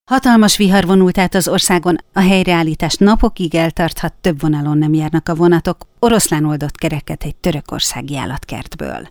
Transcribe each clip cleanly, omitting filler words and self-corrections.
Hatalmas vihar vonult át az országon, a helyreállítás napokig eltarthat, több vonalon nem járnak a vonatok, oroszlán oldott kereket egy törökországi állatkertből.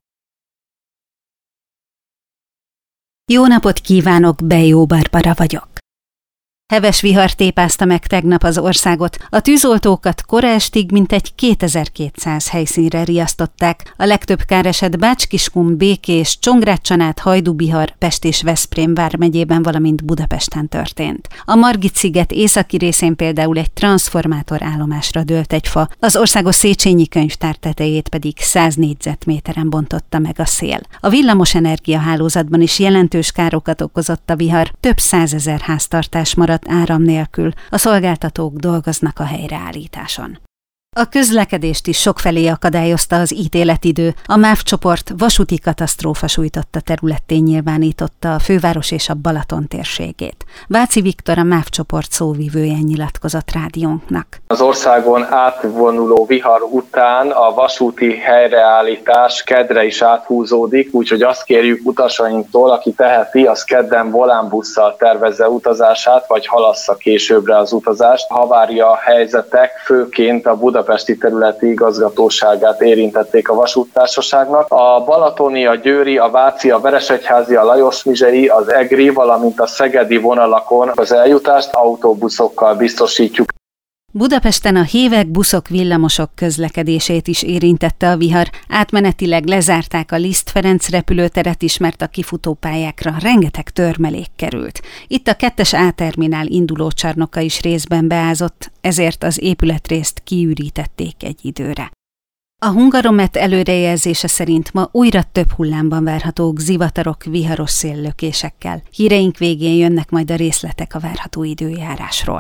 Jó napot kívánok, Bejó Barbara vagyok. Heves vihar tépázta meg tegnap az országot, a tűzoltókat kora estig mintegy 2200 helyszínre riasztották, a legtöbb káreset Bács-Kiskun, Békés, Csongrád-Csanád, Hajdú-Bihar, Pest és Veszprém vármegyében, valamint Budapesten történt. A Margit-sziget északi részén például egy transzformátorállomásra dőlt egy fa, az országos Széchenyi könyvtár tetejét pedig 100 négyzetméteren bontotta meg a szél. A villamosenergia hálózatban is jelentős károkat okozott a vihar, több 100 000 háztartás maradt áram nélkül, a szolgáltatók dolgoznak a helyreállításon. A közlekedést is sokfelé akadályozta az ítéletidő, a MÁV csoport vasúti katasztrófa sújtotta területté nyilvánította a főváros és a Balaton térségét. Váci Viktor, a MÁV csoport szóvivője nyilatkozott rádiónknak. Az országon átvonuló vihar után a vasúti helyreállítás keddre is áthúzódik, úgyhogy azt kérjük utasainktól, aki teheti, az kedden volánbusszal tervezze utazását, vagy halassza későbbre az utazást. Havária helyzetek főként a budapesti területi igazgatóságát érintették a vasúttársaságnak. A balatoni, a győri, a váci, a veresegyházi, a lajosmizsei, az egri, valamint a szegedi vonalakon az eljutást autóbuszokkal biztosítjuk. Budapesten a hévek, buszok, villamosok közlekedését is érintette a vihar. Átmenetileg lezárták a Liszt Ferenc repülőteret is, mert a kifutópályákra rengeteg törmelék került. Itt a 2-es A-terminál indulócsarnoka is részben beázott, ezért az épületrészt kiürítették egy időre. A Hungaromet előrejelzése szerint ma újra több hullámban várhatók zivatarok viharos széllökésekkel. Híreink végén jönnek majd a részletek a várható időjárásról.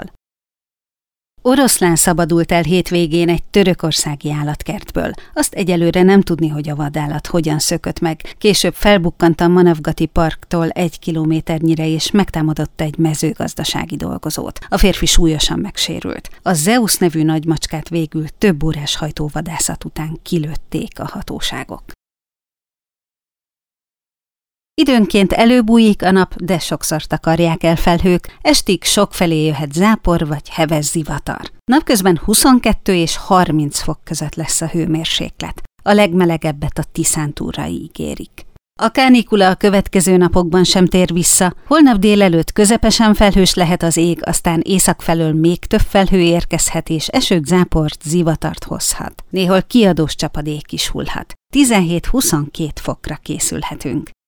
Oroszlán szabadult el hétvégén egy törökországi állatkertből. Azt egyelőre nem tudni, hogy a vadállat hogyan szökött meg. Később felbukkant a Manavgati parktól 1 kilométernyire és megtámadott egy mezőgazdasági dolgozót. A férfi súlyosan megsérült. A Zeus nevű nagymacskát végül több órás hajtóvadászat után kilőtték a hatóságok. Időnként előbújik a nap, de sokszor takarják el felhők, estig sokfelé jöhet zápor vagy heves zivatar. Napközben 22 és 30 fok között lesz a hőmérséklet. A legmelegebbet a Tiszántúrai ígérik. A kánikula a következő napokban sem tér vissza, holnap délelőtt közepesen felhős lehet az ég, aztán észak felől még több felhő érkezhet és esőt, záport, zivatart hozhat. Néhol kiadós csapadék is hullhat. 17-22 fokra készülhetünk.